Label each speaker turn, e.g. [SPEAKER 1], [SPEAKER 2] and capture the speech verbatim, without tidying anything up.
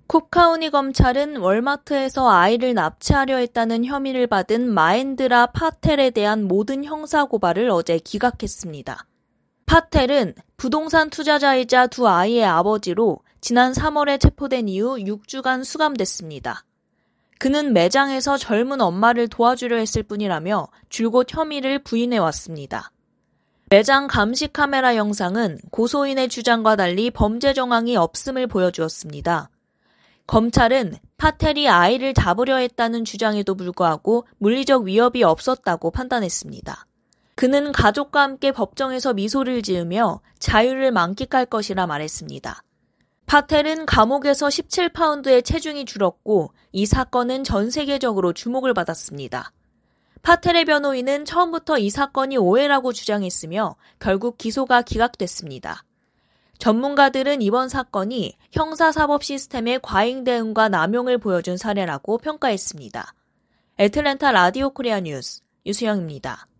[SPEAKER 1] 쿡 카운티 검찰은 월마트에서 아이를 납치하려 했다는 혐의를 받은 마엔드라 파텔에 대한 모든 형사고발을 어제 기각했습니다. 파텔은 부동산 투자자이자 두 아이의 아버지로 지난 삼월에 체포된 이후 육 주간 수감됐습니다. 그는 매장에서 젊은 엄마를 도와주려 했을 뿐이라며 줄곧 혐의를 부인해왔습니다. 매장 감시 카메라 영상은 고소인의 주장과 달리 범죄 정황이 없음을 보여주었습니다. 검찰은 파텔이 아이를 잡으려 했다는 주장에도 불구하고 물리적 위협이 없었다고 판단했습니다. 그는 가족과 함께 법정에서 미소를 지으며 자유를 만끽할 것이라 말했습니다. 파텔은 감옥에서 십칠 파운드의 체중이 줄었고 이 사건은 전 세계적으로 주목을 받았습니다. 파텔의 변호인은 처음부터 이 사건이 오해라고 주장했으며 결국 기소가 기각됐습니다. 전문가들은 이번 사건이 형사사법 시스템의 과잉 대응과 남용을 보여준 사례라고 평가했습니다. 애틀랜타 라디오 코리아 뉴스 유수영입니다.